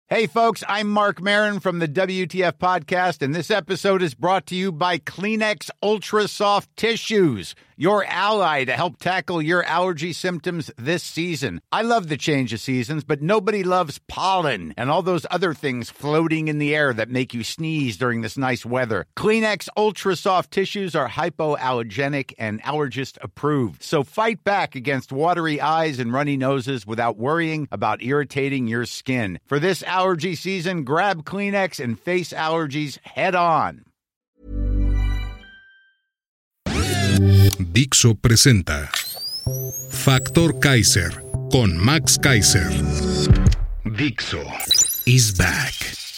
Hey, folks, I'm Mark Maron from the WTF Podcast, and this episode is brought to you by Kleenex Ultra Soft Tissues, your ally to help tackle your allergy symptoms this season. I love the change of seasons, but nobody loves pollen and all those other things floating in the air that make you sneeze during this nice weather. Kleenex Ultra Soft Tissues are hypoallergenic and allergist approved, so fight back against watery eyes and runny noses without worrying about irritating your skin. For this allergy season, grab Kleenex and face allergies head on. Dixo presenta Factor Kaiser con Max Kaiser. Dixo is back.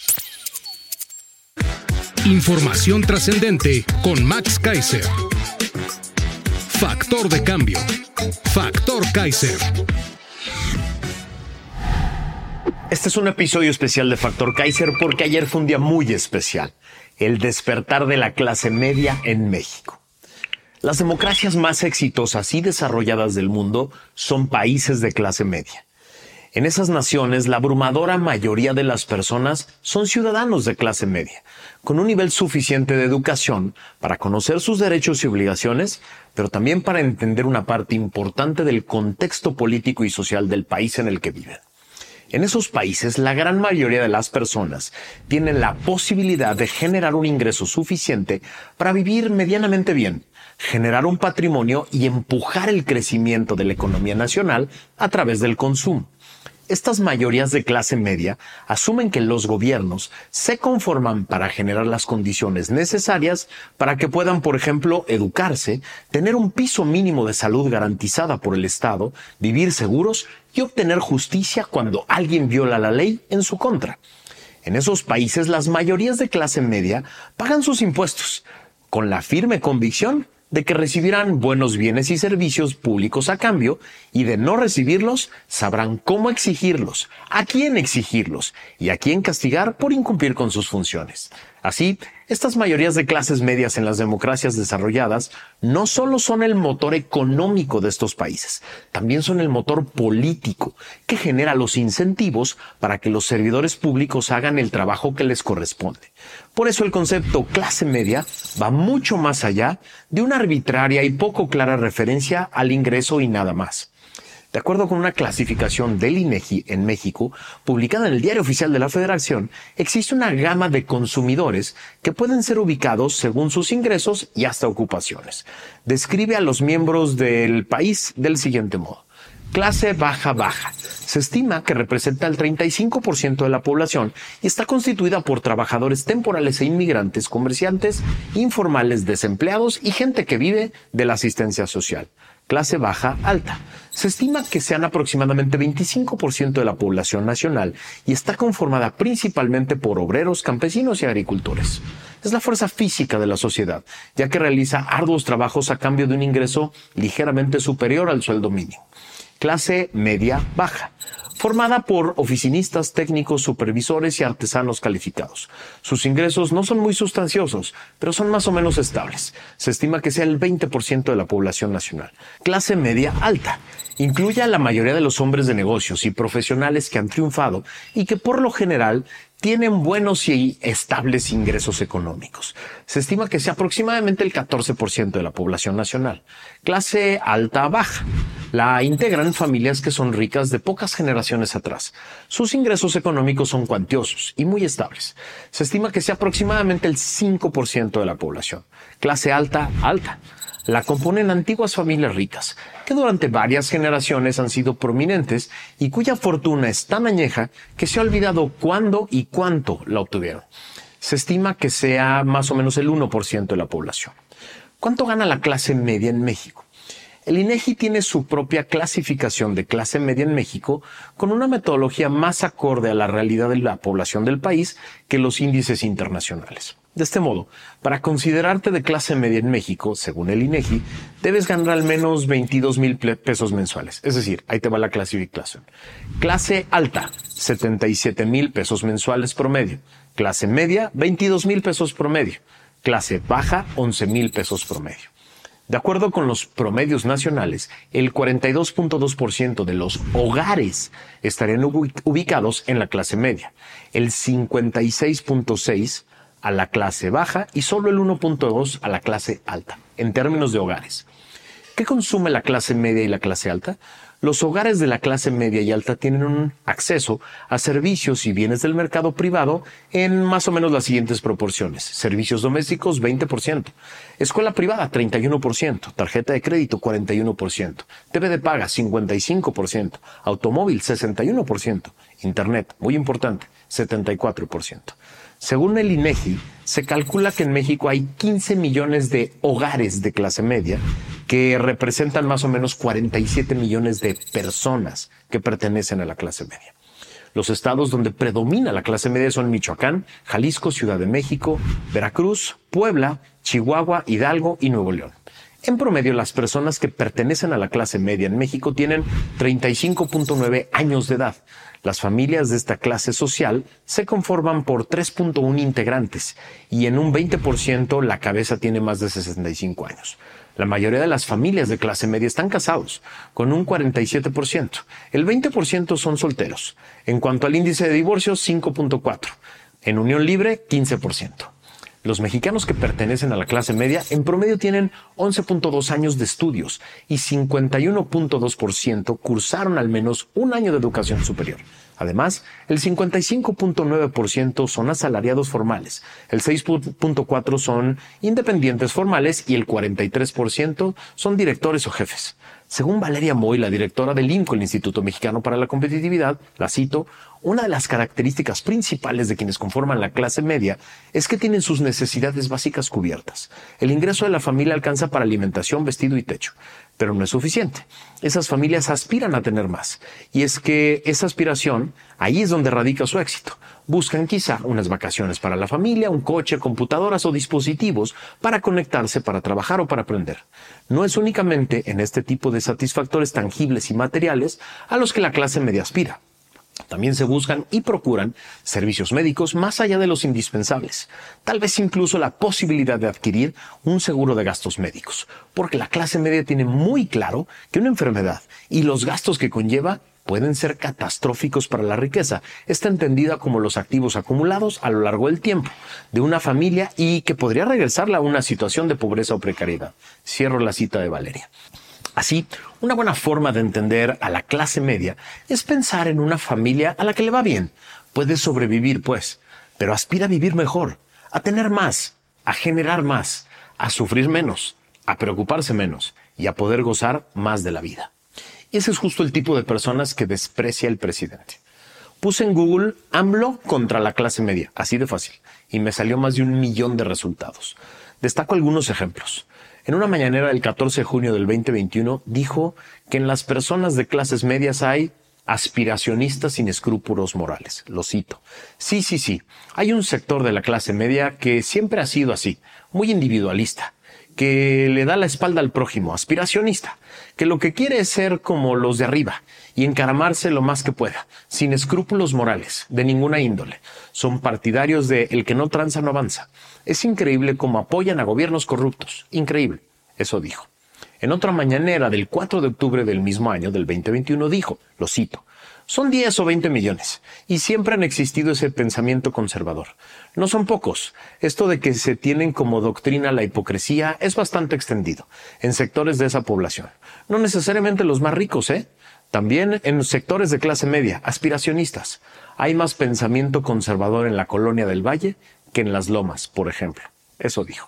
Información trascendente con Max Kaiser. Factor de cambio. Factor Kaiser. Este es un episodio especial de Factor Kaiser porque ayer fue un día muy especial, el despertar de la clase media en México. Las democracias más exitosas y desarrolladas del mundo son países de clase media. En esas naciones, la abrumadora mayoría de las personas son ciudadanos de clase media, con un nivel suficiente de educación para conocer sus derechos y obligaciones, pero también para entender una parte importante del contexto político y social del país en el que viven. En esos países, la gran mayoría de las personas tienen la posibilidad de generar un ingreso suficiente para vivir medianamente bien, generar un patrimonio y empujar el crecimiento de la economía nacional a través del consumo. Estas mayorías de clase media asumen que los gobiernos se conforman para generar las condiciones necesarias para que puedan, por ejemplo, educarse, tener un piso mínimo de salud garantizada por el Estado, vivir seguros y obtener justicia cuando alguien viola la ley en su contra. En esos países, las mayorías de clase media pagan sus impuestos con la firme convicción de que recibirán buenos bienes y servicios públicos a cambio, y de no recibirlos, sabrán cómo exigirlos, a quién exigirlos y a quién castigar por incumplir con sus funciones. Así, estas mayorías de clases medias en las democracias desarrolladas no solo son el motor económico de estos países, también son el motor político que genera los incentivos para que los servidores públicos hagan el trabajo que les corresponde. Por eso el concepto clase media va mucho más allá de una arbitraria y poco clara referencia al ingreso y nada más. De acuerdo con una clasificación del INEGI en México, publicada en el Diario Oficial de la Federación, existe una gama de consumidores que pueden ser ubicados según sus ingresos y hasta ocupaciones. Describe a los miembros del país del siguiente modo. Clase baja. Se estima que representa el 35% de la población y está constituida por trabajadores temporales e inmigrantes, comerciantes, informales, desempleados y gente que vive de la asistencia social. Clase baja alta. Se estima que sean aproximadamente 25% de la población nacional y está conformada principalmente por obreros, campesinos y agricultores. Es la fuerza física de la sociedad, ya que realiza arduos trabajos a cambio de un ingreso ligeramente superior al sueldo mínimo. Clase media baja, formada por oficinistas, técnicos, supervisores y artesanos calificados. Sus ingresos no son muy sustanciosos, pero son más o menos estables. Se estima que sea el 20% de la población nacional. Clase media alta. Incluye a la mayoría de los hombres de negocios y profesionales que han triunfado y que por lo general tienen buenos y estables ingresos económicos. Se estima que sea aproximadamente el 14% de la población nacional. Clase alta baja. La integran familias que son ricas de pocas generaciones atrás. Sus ingresos económicos son cuantiosos y muy estables. Se estima que sea aproximadamente el 5% de la población. Clase alta. La componen antiguas familias ricas, que durante varias generaciones han sido prominentes y cuya fortuna es tan añeja que se ha olvidado cuándo y cuánto la obtuvieron. Se estima que sea más o menos el 1% de la población. ¿Cuánto gana la clase media en México? El INEGI tiene su propia clasificación de clase media en México con una metodología más acorde a la realidad de la población del país que los índices internacionales. De este modo, para considerarte de clase media en México, según el INEGI, debes ganar al menos 22,000 pesos mensuales. Es decir, ahí te va la clasificación. Clase alta, 77,000 pesos mensuales promedio. Clase media, 22,000 pesos promedio. Clase baja, 11,000 pesos promedio. De acuerdo con los promedios nacionales, el 42.2% de los hogares estarían ubicados en la clase media, el 56.6% a la clase baja y solo el 1.2% a la clase alta, en términos de hogares. ¿Qué consume la clase media y la clase alta? Los hogares de la clase media y alta tienen un acceso a servicios y bienes del mercado privado en más o menos las siguientes proporciones. Servicios domésticos, 20%. Escuela privada, 31%. Tarjeta de crédito, 41%. TV de paga, 55%. Automóvil, 61%. Internet, muy importante, 74%. Según el INEGI, se calcula que en México hay 15 millones de hogares de clase media que representan más o menos 47 millones de personas que pertenecen a la clase media. Los estados donde predomina la clase media son Michoacán, Jalisco, Ciudad de México, Veracruz, Puebla, Chihuahua, Hidalgo y Nuevo León. En promedio, las personas que pertenecen a la clase media en México tienen 35.9 años de edad. Las familias de esta clase social se conforman por 3.1 integrantes y en un 20% la cabeza tiene más de 65 años. La mayoría de las familias de clase media están casados, con un 47%. El 20% son solteros. En cuanto al índice de divorcios, 5.4%. En unión libre, 15%. Los mexicanos que pertenecen a la clase media en promedio tienen 11.2 años de estudios y 51.2% cursaron al menos un año de educación superior. Además, el 55.9% son asalariados formales, el 6.4% son independientes formales y el 43% son directores o jefes. Según Valeria Moy, la directora del INCO, el Instituto Mexicano para la Competitividad, la cito, una de las características principales de quienes conforman la clase media es que tienen sus necesidades básicas cubiertas. El ingreso de la familia alcanza para alimentación, vestido y techo, pero no es suficiente. Esas familias aspiran a tener más. Y es que esa aspiración, ahí es donde radica su éxito. Buscan quizá unas vacaciones para la familia, un coche, computadoras o dispositivos para conectarse, para trabajar o para aprender. No es únicamente en este tipo de satisfactores tangibles y materiales a los que la clase media aspira. También se buscan y procuran servicios médicos más allá de los indispensables. Tal vez incluso la posibilidad de adquirir un seguro de gastos médicos, porque la clase media tiene muy claro que una enfermedad y los gastos que conlleva pueden ser catastróficos para la riqueza. Está entendida como los activos acumulados a lo largo del tiempo de una familia y que podría regresarla a una situación de pobreza o precariedad. Cierro la cita de Valeria. Así, una buena forma de entender a la clase media es pensar en una familia a la que le va bien. Puede sobrevivir, pues, pero aspira a vivir mejor, a tener más, a generar más, a sufrir menos, a preocuparse menos y a poder gozar más de la vida. Y ese es justo el tipo de personas que desprecia el presidente. Puse en Google AMLO contra la clase media, así de fácil, y me salió más de 1 millón de resultados. Destaco algunos ejemplos. En una mañanera del 14 de junio del 2021 dijo que en las personas de clases medias hay aspiracionistas sin escrúpulos morales. Lo cito. Sí. Hay un sector de la clase media que siempre ha sido así, muy individualista, que le da la espalda al prójimo, aspiracionista, que lo que quiere es ser como los de arriba y encaramarse lo más que pueda, sin escrúpulos morales, de ninguna índole. Son partidarios de el que no tranza no avanza. Es increíble cómo apoyan a gobiernos corruptos. Increíble. Eso dijo. En otra mañanera del 4 de octubre del mismo año, del 2021, dijo, lo cito, son 10 o 20 millones y siempre han existido ese pensamiento conservador. No son pocos. Esto de que se tienen como doctrina la hipocresía es bastante extendido en sectores de esa población. No necesariamente los más ricos, También en sectores de clase media, aspiracionistas. Hay más pensamiento conservador en la colonia del Valle que en las Lomas, por ejemplo. Eso dijo.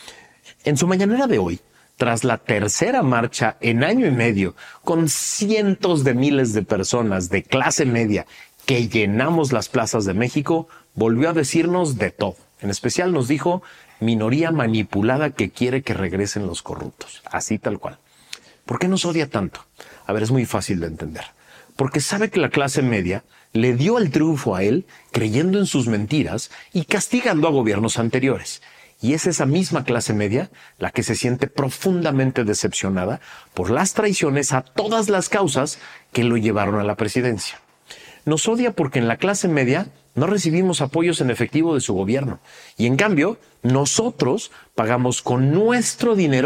En su mañanera de hoy, tras la tercera marcha en año y medio, con cientos de miles de personas de clase media que llenamos las plazas de México, volvió a decirnos de todo. En especial nos dijo, minoría manipulada que quiere que regresen los corruptos. Así tal cual. ¿Por qué nos odia tanto? A ver, es muy fácil de entender. Porque sabe que la clase media le dio el triunfo a él creyendo en sus mentiras y castigando a gobiernos anteriores. Y es esa misma clase media la que se siente profundamente decepcionada por las traiciones a todas las causas que lo llevaron a la presidencia. Nos odia porque en la clase media no recibimos apoyos en efectivo de su gobierno. Y en cambio, nosotros pagamos con nuestro dinero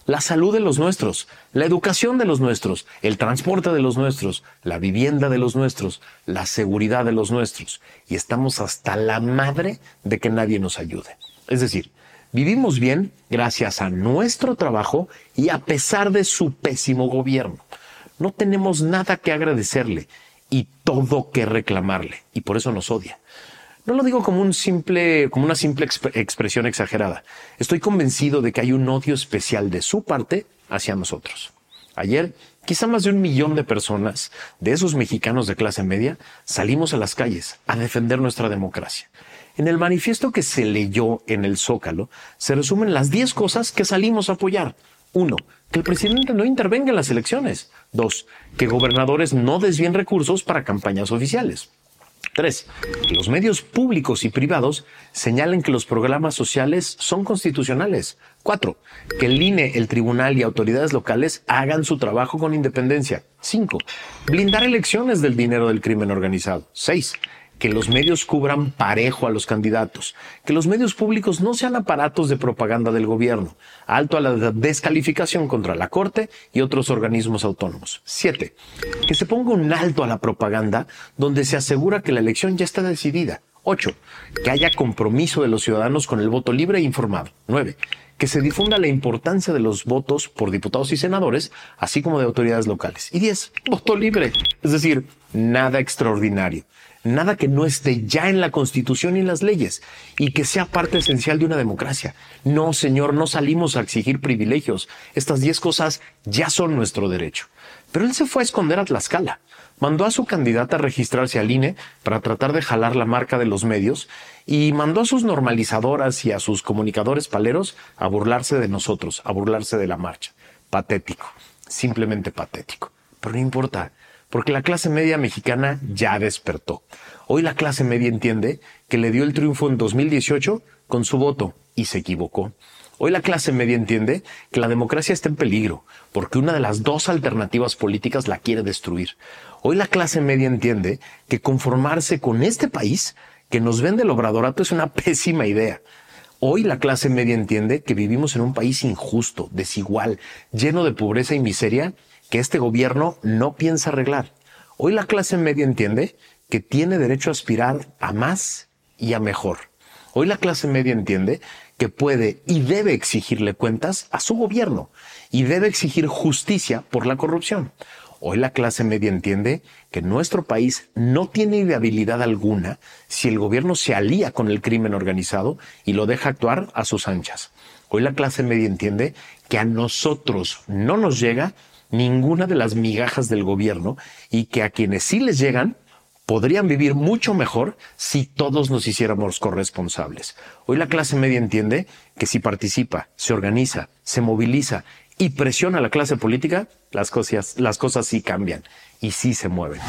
la salud de los nuestros, la educación de los nuestros, el transporte de los nuestros, la vivienda de los nuestros, la seguridad de los nuestros. Y estamos hasta la madre de que nadie nos ayude. Es decir, vivimos bien gracias a nuestro trabajo y a pesar de su pésimo gobierno. No tenemos nada que agradecerle y todo que reclamarle, y por eso nos odia. No lo digo como una simple expresión exagerada. Estoy convencido de que hay un odio especial de su parte hacia nosotros. Ayer, quizá más de 1 millón de personas, de esos mexicanos de clase media, salimos a las calles a defender nuestra democracia. En el manifiesto que se leyó en el Zócalo, se resumen las 10 cosas que salimos a apoyar. 1. Que el presidente no intervenga en las elecciones. 2. Que gobernadores no desvíen recursos para campañas oficiales. 3. Que los medios públicos y privados señalen que los programas sociales son constitucionales. 4. Que el INE, el tribunal y autoridades locales hagan su trabajo con independencia. 5. Blindar elecciones del dinero del crimen organizado. 6. Que los medios cubran parejo a los candidatos, que los medios públicos no sean aparatos de propaganda del gobierno, alto a la descalificación contra la Corte y otros organismos autónomos. 7. Que se ponga un alto a la propaganda donde se asegura que la elección ya está decidida. 8. Que haya compromiso de los ciudadanos con el voto libre e informado. 9. Que se difunda la importancia de los votos por diputados y senadores, así como de autoridades locales. Y 10. Voto libre, es decir, nada extraordinario. Nada que no esté ya en la Constitución y en las leyes y que sea parte esencial de una democracia. No, señor, no salimos a exigir privilegios. Estas 10 cosas ya son nuestro derecho. Pero él se fue a esconder a Tlaxcala. Mandó a su candidata a registrarse al INE para tratar de jalar la marca de los medios y mandó a sus normalizadoras y a sus comunicadores paleros a burlarse de nosotros, a burlarse de la marcha. Patético, simplemente patético. Pero no importa, porque la clase media mexicana ya despertó. Hoy la clase media entiende que le dio el triunfo en 2018 con su voto y se equivocó. Hoy la clase media entiende que la democracia está en peligro porque una de las 2 alternativas políticas la quiere destruir. Hoy la clase media entiende que conformarse con este país que nos vende el obradorato es una pésima idea. Hoy la clase media entiende que vivimos en un país injusto, desigual, lleno de pobreza y miseria que este gobierno no piensa arreglar. Hoy la clase media entiende que tiene derecho a aspirar a más y a mejor. Hoy la clase media entiende que puede y debe exigirle cuentas a su gobierno y debe exigir justicia por la corrupción. Hoy la clase media entiende que nuestro país no tiene viabilidad alguna si el gobierno se alía con el crimen organizado y lo deja actuar a sus anchas. Hoy la clase media entiende que a nosotros no nos llega ninguna de las migajas del gobierno y que a quienes sí les llegan podrían vivir mucho mejor si todos nos hiciéramos corresponsables. Hoy la clase media entiende que si participa, se organiza, se moviliza y presiona a la clase política, las cosas sí cambian y sí se mueven.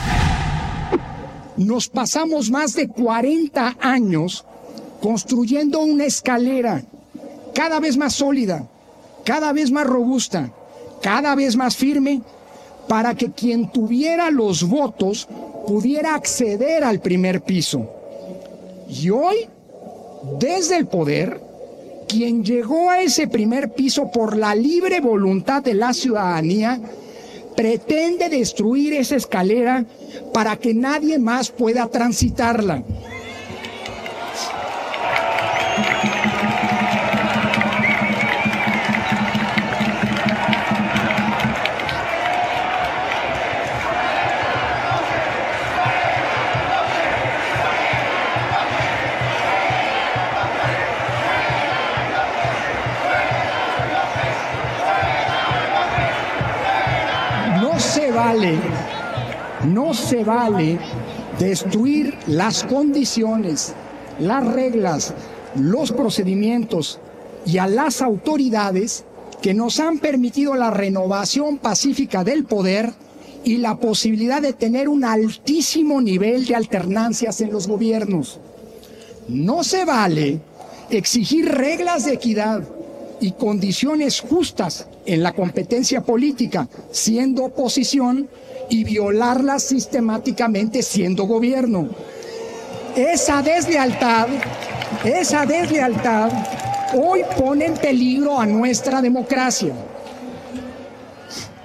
Nos pasamos más de 40 años construyendo una escalera cada vez más sólida, cada vez más robusta, cada vez más firme, para que quien tuviera los votos pudiera acceder al primer piso. Y hoy, desde el poder, quien llegó a ese primer piso por la libre voluntad de la ciudadanía, pretende destruir esa escalera para que nadie más pueda transitarla. No se vale destruir las condiciones, las reglas, los procedimientos y a las autoridades que nos han permitido la renovación pacífica del poder y la posibilidad de tener un altísimo nivel de alternancias en los gobiernos. No se vale exigir reglas de equidad y condiciones justas en la competencia política, siendo oposición, y violarlas sistemáticamente siendo gobierno. Esa deslealtad hoy pone en peligro a nuestra democracia.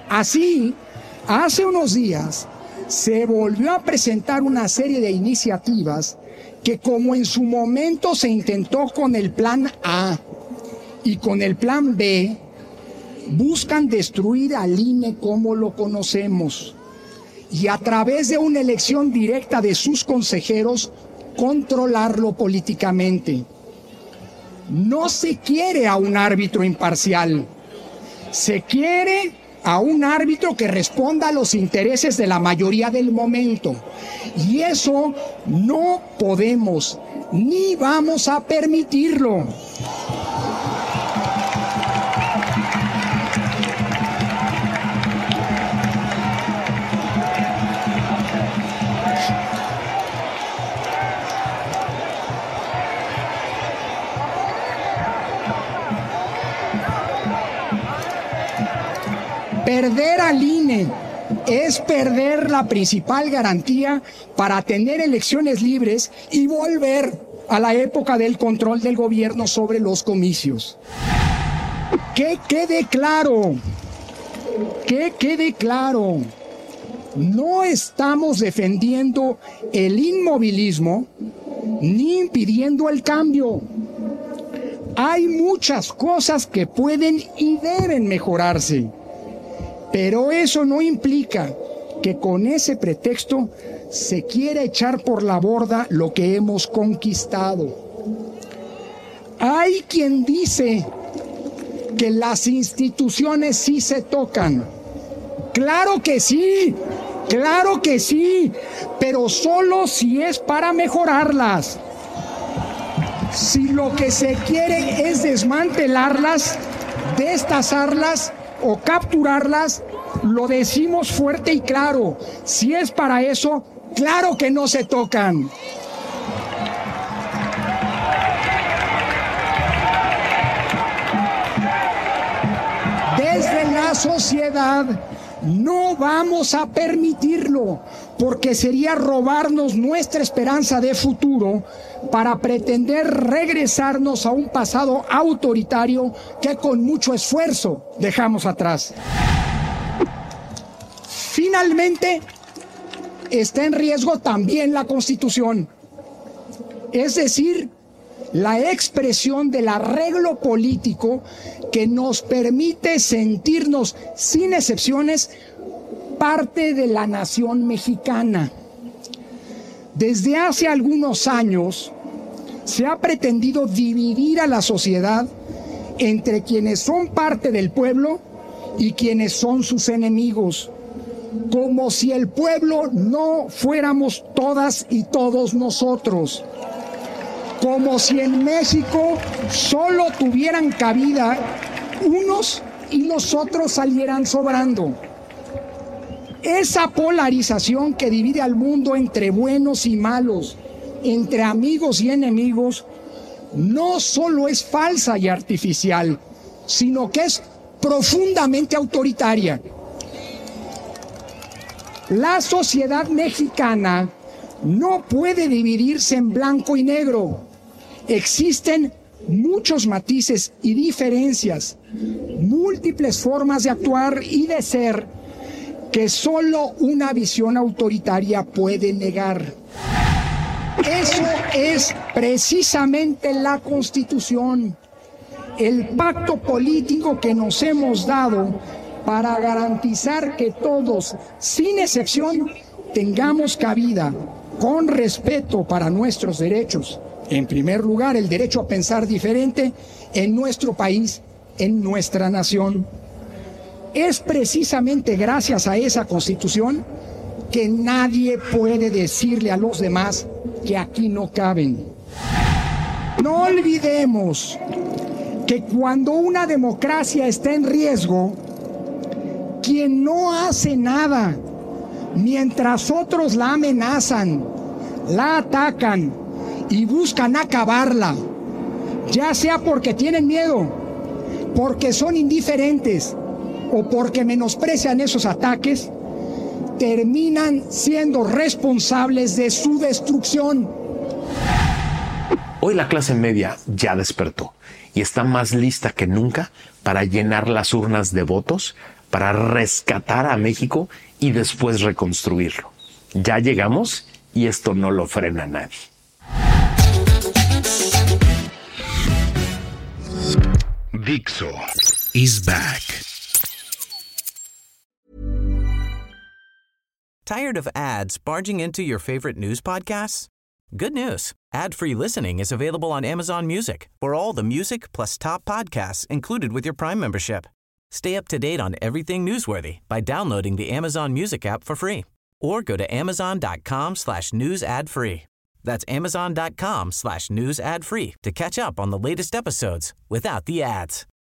Así, hace unos días se volvió a presentar una serie de iniciativas que, como en su momento se intentó con el Plan A y con el Plan B, buscan destruir al INE como lo conocemos y, a través de una elección directa de sus consejeros, controlarlo políticamente. No se quiere a un árbitro imparcial, se quiere a un árbitro que responda a los intereses de la mayoría del momento. Y eso no podemos ni vamos a permitirlo. Perder al INE es perder la principal garantía para tener elecciones libres y volver a la época del control del gobierno sobre los comicios. Que quede claro, no estamos defendiendo el inmovilismo ni impidiendo el cambio. Hay muchas cosas que pueden y deben mejorarse. Pero eso no implica que con ese pretexto se quiera echar por la borda lo que hemos conquistado. Hay quien dice que las instituciones sí se tocan. Claro que sí, pero solo si es para mejorarlas. Si lo que se quiere es desmantelarlas, destazarlas o capturarlas, lo decimos fuerte y claro. Si es para eso, claro que no se tocan. Desde la sociedad no vamos a permitirlo, porque sería robarnos nuestra esperanza de futuro para pretender regresarnos a un pasado autoritario que con mucho esfuerzo dejamos atrás. Finalmente, está en riesgo también la Constitución, es decir, la expresión del arreglo político que nos permite sentirnos, sin excepciones, parte de la nación mexicana. Desde hace algunos años se ha pretendido dividir a la sociedad entre quienes son parte del pueblo y quienes son sus enemigos, como si el pueblo no fuéramos todas y todos nosotros, como si en México solo tuvieran cabida unos y los otros salieran sobrando. Esa polarización que divide al mundo entre buenos y malos, entre amigos y enemigos, no solo es falsa y artificial, sino que es profundamente autoritaria. La sociedad mexicana no puede dividirse en blanco y negro. Existen muchos matices y diferencias, múltiples formas de actuar y de ser que solo una visión autoritaria puede negar. Eso es precisamente la Constitución, el pacto político que nos hemos dado para garantizar que todos, sin excepción, tengamos cabida con respeto para nuestros derechos. En primer lugar, el derecho a pensar diferente en nuestro país, en nuestra nación. Es precisamente gracias a esa Constitución que nadie puede decirle a los demás que aquí no caben. No olvidemos que cuando una democracia está en riesgo, quien no hace nada mientras otros la amenazan, la atacan y buscan acabarla, ya sea porque tienen miedo, porque son indiferentes o porque menosprecian esos ataques, terminan siendo responsables de su destrucción. Hoy la clase media ya despertó y está más lista que nunca para llenar las urnas de votos para rescatar a México y después reconstruirlo. Ya llegamos y esto no lo frena nadie. Dixo is back. Tired of ads barging into your favorite news podcasts? Good news. Ad-free listening is available on Amazon Music for all the music plus top podcasts included with your Prime membership. Stay up to date on everything newsworthy by downloading the Amazon Music app for free or go to amazon.com/news ad free. That's amazon.com/news ad free to catch up on the latest episodes without the ads.